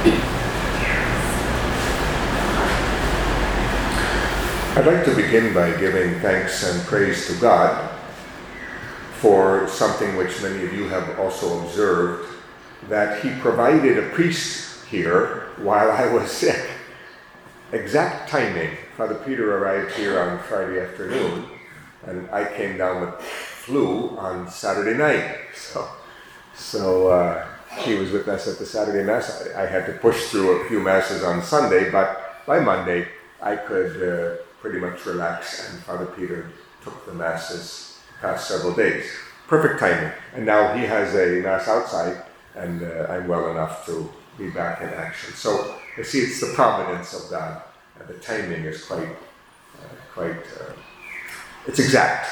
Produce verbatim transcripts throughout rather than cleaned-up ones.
I'd like to begin by giving thanks and praise to God for something which many of you have also observed, that He provided a priest here while I was sick. Exact timing. Father Peter arrived here on Friday afternoon, and I came down with flu on Saturday night. So, so uh, he was with us at the Saturday Mass. I, I had to push through a few Masses on Sunday, but by Monday I could uh, pretty much relax, and Father Peter took the Masses past several days. Perfect timing. And now he has a Mass outside, and uh, I'm well enough to be back in action. So I see it's the providence of God, and the timing is quite, uh, quite, uh, it's exact.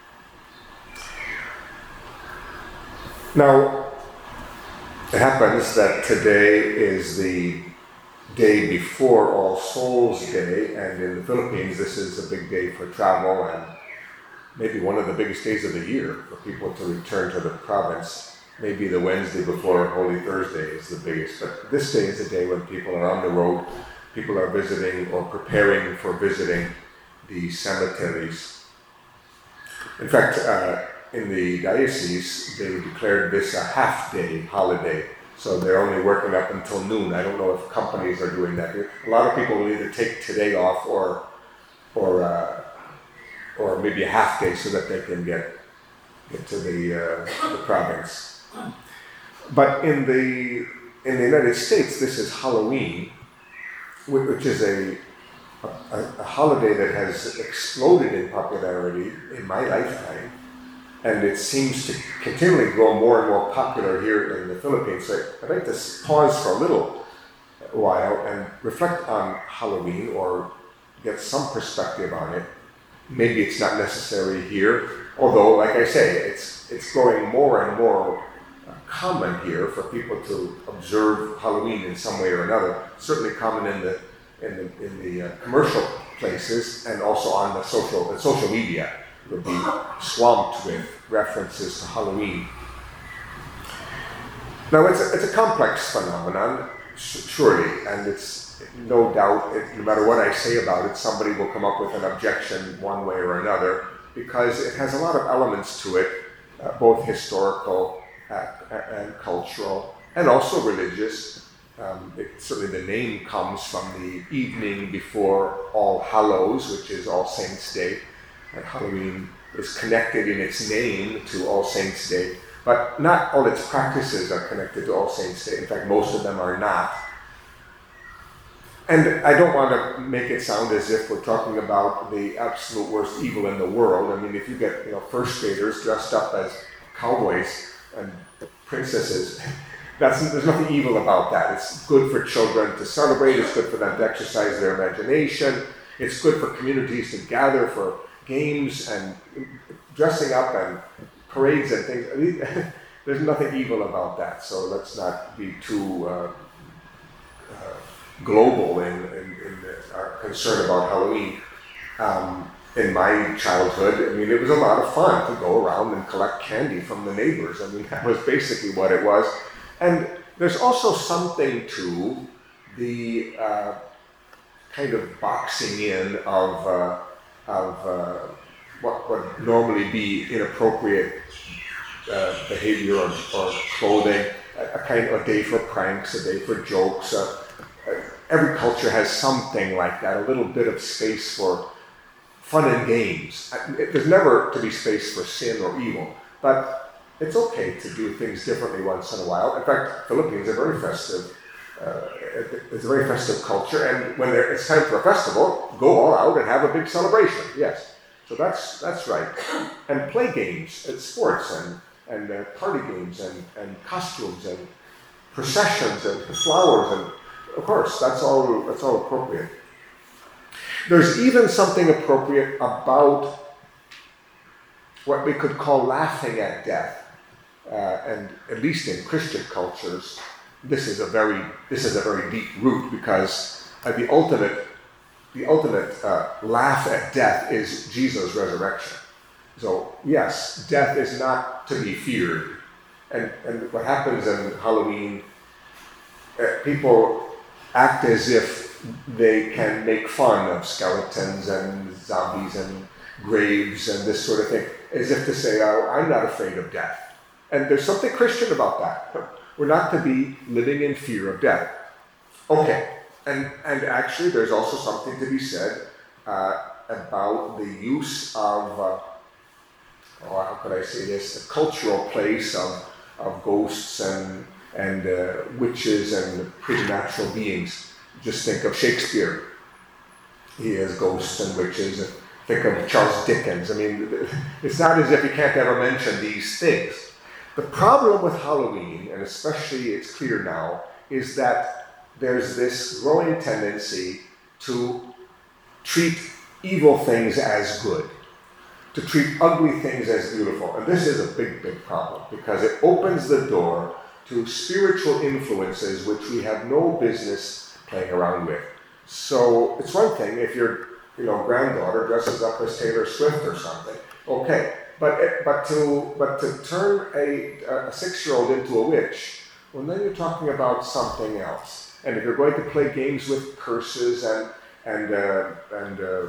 Now, it happens that today is the day before All Souls Day, and in the Philippines this is a big day for travel and maybe one of the biggest days of the year for people to return to the province. Maybe the Wednesday before Holy Thursday is the biggest, but this day is a day when people are on the road, people are visiting or preparing for visiting the cemeteries. In fact, uh, in the diocese, they declared this a half-day holiday. So they're only working up until noon. I don't know if companies are doing that. A lot of people will either take today off or or uh, or maybe a half day so that they can get, get to the, uh, the province. But in the in the United States, this is Halloween, which is a, a, a holiday that has exploded in popularity in my lifetime. And it seems to continually grow more and more popular here in the Philippines. So I'd like to pause for a little while and reflect on Halloween, or get some perspective on it. Maybe it's not necessary here, although, like I say, it's it's growing more and more common here for people to observe Halloween in some way or another. Certainly common in the in the in the uh, commercial places, and also on the social the social media. Will be swamped with references to Halloween. Now, it's a, it's a complex phenomenon, surely, and it's no doubt, it, no matter what I say about it, somebody will come up with an objection one way or another, because it has a lot of elements to it, uh, both historical uh, and cultural, and also religious. Um, it, certainly the name comes from the evening before All Hallows, which is All Saints' Day. And Halloween is connected in its name to All Saints' Day, but not all its practices are connected to All Saints' Day. In fact, most of them are not. And I don't want to make it sound as if we're talking about the absolute worst evil in the world. I mean, if you get, you know, first graders dressed up as cowboys and princesses, that's, there's nothing evil about that. It's good for children to celebrate. It's good for them to exercise their imagination. It's good for communities to gather for games and dressing up and parades and things. I mean, there's nothing evil about that, so let's not be too uh, uh, global in, in, in our concern about Halloween. Um, in my childhood, I mean, it was a lot of fun to go around and collect candy from the neighbors. I mean, that was basically what it was. And there's also something to the uh, kind of boxing in of uh, of uh, what would normally be inappropriate uh, behavior or, or clothing, a, a kind of a day for pranks, a day for jokes. Uh, uh, every culture has something like that, a little bit of space for fun and games. It, there's never to be space for sin or evil, but it's okay to do things differently once in a while. In fact, Philippines are very festive. Uh, it's a very festive culture, and when there, it's time for a festival, go all out and have a big celebration. Yes, so that's that's right. And play games, and sports, and and uh, party games, and, and costumes, and processions, and flowers, and of course that's all that's all appropriate. There's even something appropriate about what we could call laughing at death, uh, and at least in Christian cultures. This is a very this is a very deep root, because uh, the ultimate the ultimate uh, laugh at death is Jesus' resurrection. So yes, death is not to be feared, and and what happens in Halloween uh, people act as if they can make fun of skeletons and zombies and graves and this sort of thing, as if to say, oh, I'm not afraid of death. And there's something Christian about that. We're not to be living in fear of death. Okay, and, and actually there's also something to be said uh, about the use of, uh, oh, how could I say this, a cultural place of, of ghosts and, and uh, witches and preternatural beings. Just think of Shakespeare. He has ghosts and witches. And think of Charles Dickens. I mean, it's not as if you can't ever mention these things. The problem with Halloween, and especially it's clear now, is that there's this growing tendency to treat evil things as good, to treat ugly things as beautiful. And this is a big, big problem because it opens the door to spiritual influences which we have no business playing around with. So it's one thing if your you know, granddaughter dresses up as Taylor Swift or something, okay. But it, but to but to turn a, a six-year-old into a witch, well, then you're talking about something else. And if you're going to play games with curses and and uh, and uh,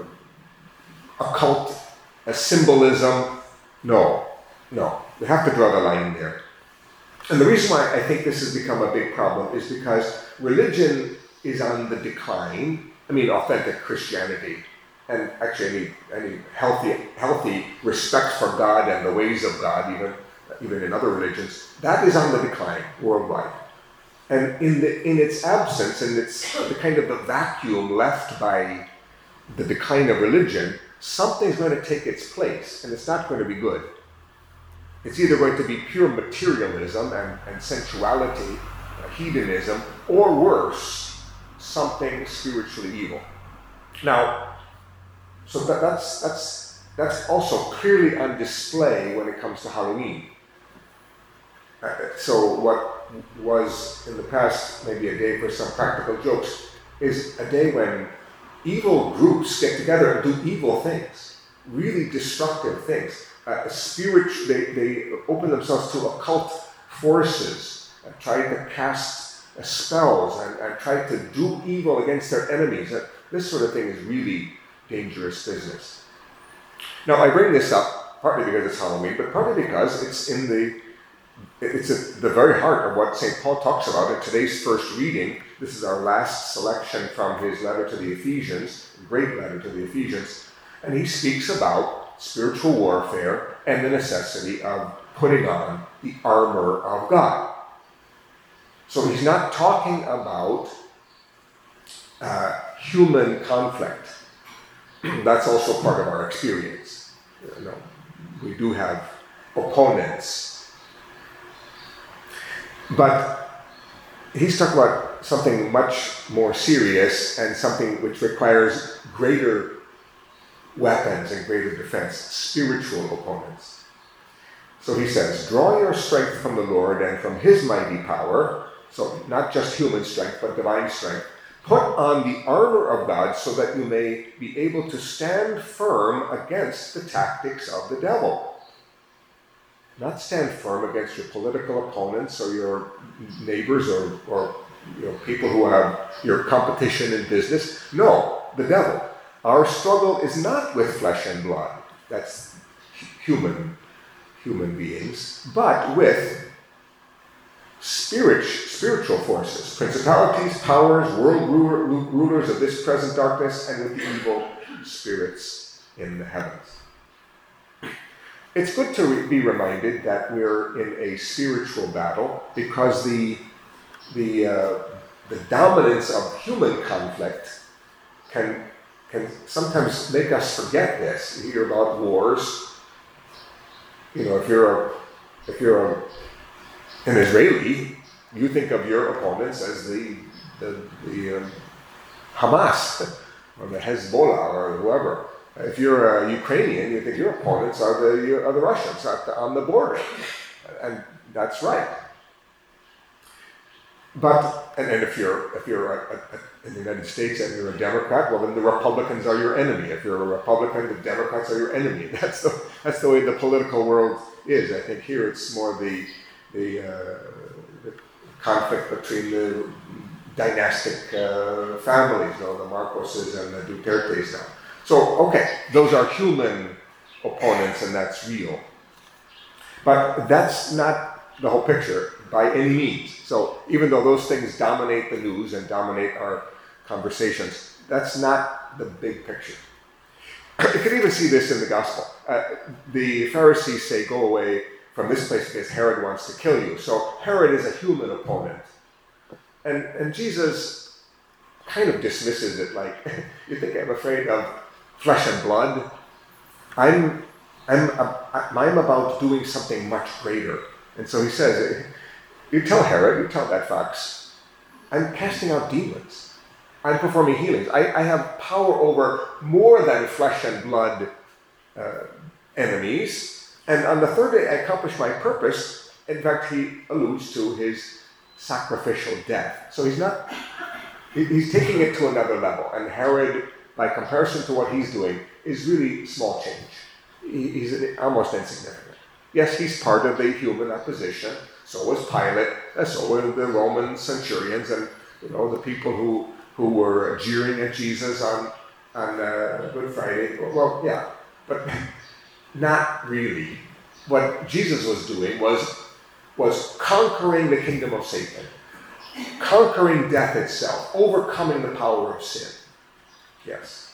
occult uh, symbolism, no, no, we have to draw the line there. And the reason why I think this has become a big problem is because religion is on the decline. I mean, authentic Christianity. And actually, any, any healthy, healthy respect for God and the ways of God, even, even in other religions, that is on the decline worldwide. And in the in its absence, and it's the kind of the vacuum left by the decline of religion, something's going to take its place, and it's not going to be good. It's either going to be pure materialism and, and sensuality, uh, hedonism, or worse, something spiritually evil. Now, So that, that's that's that's also clearly on display when it comes to Halloween. Uh, so what was in the past maybe a day for some practical jokes is a day when evil groups get together and do evil things, really destructive things. Uh, spirit, they, they open themselves to occult forces and try to cast uh, spells and, and try to do evil against their enemies. Uh, this sort of thing is really dangerous business. Now, I bring this up partly because it's Halloween, but partly because it's in the it's at the very heart of what Saint Paul talks about in today's first reading. This is our last selection from his letter to the Ephesians, a great letter to the Ephesians, and he speaks about spiritual warfare and the necessity of putting on the armor of God. So he's not talking about uh, human conflict. That's also part of our experience. You know, we do have opponents. But he's talking about something much more serious and something which requires greater weapons and greater defense, spiritual opponents. So he says, draw your strength from the Lord and from his mighty power, so not just human strength, but divine strength. Put on the armor of God so that you may be able to stand firm against the tactics of the devil. Not stand firm against your political opponents or your neighbors or, or you know, people who have your competition in business. No, the devil. Our struggle is not with flesh and blood. That's human, human beings, but with Spirit, spiritual forces, principalities, powers, world ruler, rulers of this present darkness, and with the evil spirits in the heavens. It's good to re- be reminded that we're in a spiritual battle because the the uh, the dominance of human conflict can can sometimes make us forget this. You hear about wars. You know, if you're a if you're a an Israeli, you think of your opponents as the the, the um, Hamas or the Hezbollah or whoever. If you're a Ukrainian, you think your opponents are the are the Russians at the, on the border, and that's right. But and, and if you're if you're a, a, in the United States and you're a Democrat, well then the Republicans are your enemy. If you're a Republican, the Democrats are your enemy. That's the that's the way the political world is. I think here it's more the The, uh, the conflict between the dynastic uh, families, you know, the Marcoses and the Dutertes now. So, okay, those are human opponents and that's real. But that's not the whole picture by any means. So even though those things dominate the news and dominate our conversations, that's not the big picture. You can even see this in the gospel. Uh, the Pharisees say, go away from this place because Herod wants to kill you. So Herod is a human opponent. And, and Jesus kind of dismisses it like, you think I'm afraid of flesh and blood? I'm, I'm, I'm about doing something much greater. And so he says, you tell Herod, you tell that fox, I'm casting out demons. I'm performing healings. I, I have power over more than flesh and blood uh, enemies. And on the third day, I accomplish my purpose. In fact, he alludes to his sacrificial death. So he's not, he, he's taking it to another level. And Herod, by comparison to what he's doing, is really small change. He, he's almost insignificant. Yes, he's part of the human opposition. So was Pilate, and so were the Roman centurions, and you know the people who who were jeering at Jesus on, on uh, Good Friday. Well, yeah, but not really. What Jesus was doing was, was conquering the kingdom of Satan, conquering death itself, overcoming the power of sin. Yes.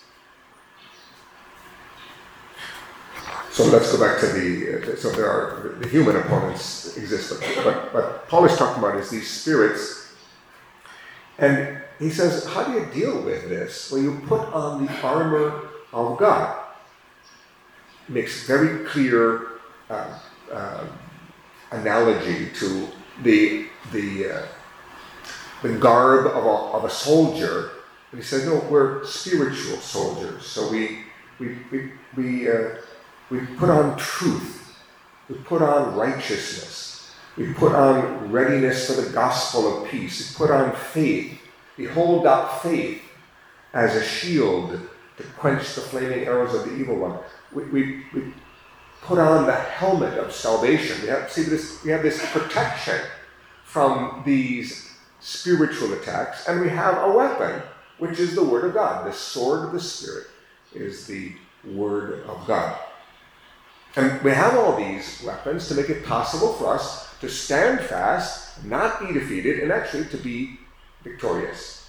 So let's go back to the, uh, so there are, the human opponents exist, but what Paul is talking about is these spirits. And he says, how do you deal with this? Well, you put on the armor of God. It makes very clear uh, uh, analogy to the the uh, the garb of a, of a soldier. And he says, no, we're spiritual soldiers. So we we we we, uh, we put on truth. We put on righteousness. We put on readiness for the gospel of peace. We put on faith. We hold up faith as a shield to quench the flaming arrows of the evil one. We, we, we put on the helmet of salvation. We have, see this, we have this protection from these spiritual attacks, and we have a weapon, which is the Word of God. The sword of the Spirit is the Word of God. And we have all these weapons to make it possible for us to stand fast, not be defeated, and actually to be victorious.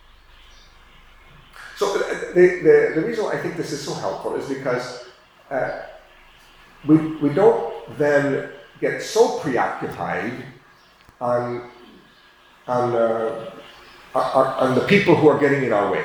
So the, the, the reason why I think this is so helpful is because uh, we, we don't then get so preoccupied on, on, uh, on, on the people who are getting in our way,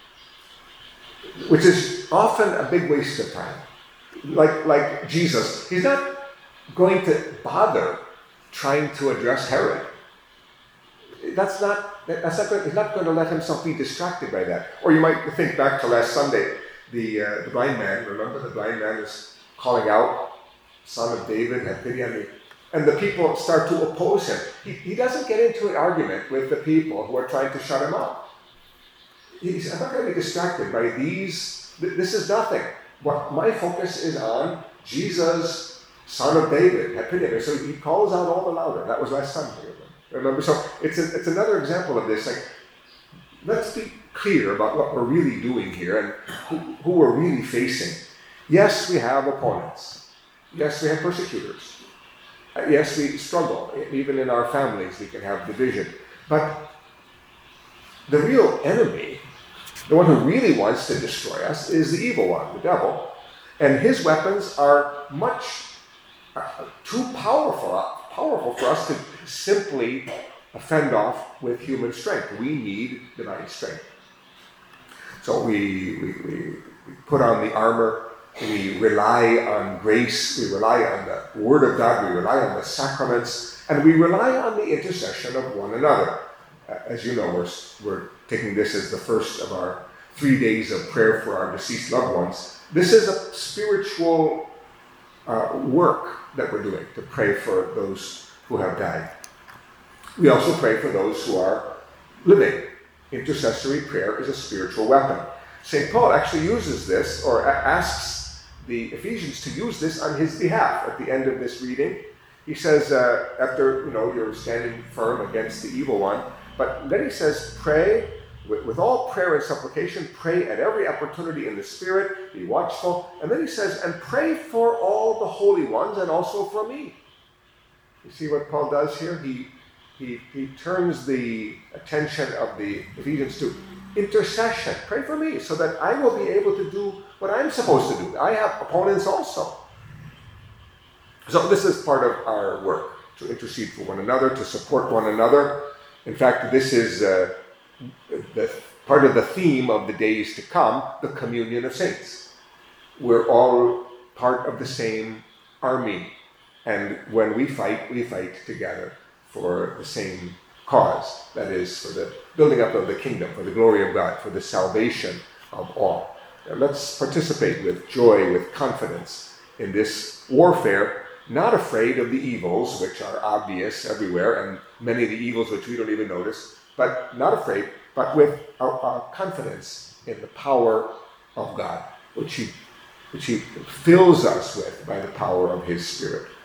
which is often a big waste of time. Like, like Jesus, he's not going to bother trying to address Herod. That's not, that's not going, he's not going to let himself be distracted by that. Or you might think back to last Sunday, the, uh, the blind man, remember the blind man is calling out, Son of David, have pity on me. And the people start to oppose him. He, he doesn't get into an argument with the people who are trying to shut him up. He's not going to be distracted by these, this is nothing. What my focus is on Jesus, Son of David, have pity on me. So he calls out all the louder. That was last Sunday. Remember, so it's a, it's another example of this. Like, let's be clear about what we're really doing here and who, who we're really facing. Yes, we have opponents. Yes, we have persecutors. Uh, yes, we struggle. Even in our families, we can have division. But the real enemy, the one who really wants to destroy us, is the evil one, the devil. And his weapons are much uh, too powerful, powerful for us to simply fend off with human strength. We need divine strength. So we, we, we, we put on the armor. We rely on grace. We rely on the Word of God. We rely on the sacraments. And we rely on the intercession of one another. Uh, as you know, we're, we're taking this as the first of our three days of prayer for our deceased loved ones. This is a spiritual uh, work that we're doing to pray for those who have died. We also pray for those who are living. Intercessory prayer is a spiritual weapon. Saint Paul actually uses this, or asks the Ephesians to use this on his behalf. At the end of this reading, he says, uh, after, you know, you're standing firm against the evil one, but then he says, pray with, with all prayer and supplication, pray at every opportunity in the Spirit, be watchful. And then he says, and pray for all the holy ones and also for me. You see what Paul does here? He, he, he turns the attention of the Ephesians to intercession. Pray for me so that I will be able to do what I'm supposed to do. I have opponents also. So this is part of our work, to intercede for one another, to support one another. In fact, this is uh, the, part of the theme of the days to come, the communion of saints. We're all part of the same army. And when we fight, we fight together for the same cause. That is, for the building up of the kingdom, for the glory of God, for the salvation of all. Now, let's participate with joy, with confidence in this warfare, not afraid of the evils, which are obvious everywhere, and many of the evils which we don't even notice, but not afraid, but with a, a confidence in the power of God, which he, which he fills us with by the power of his Spirit.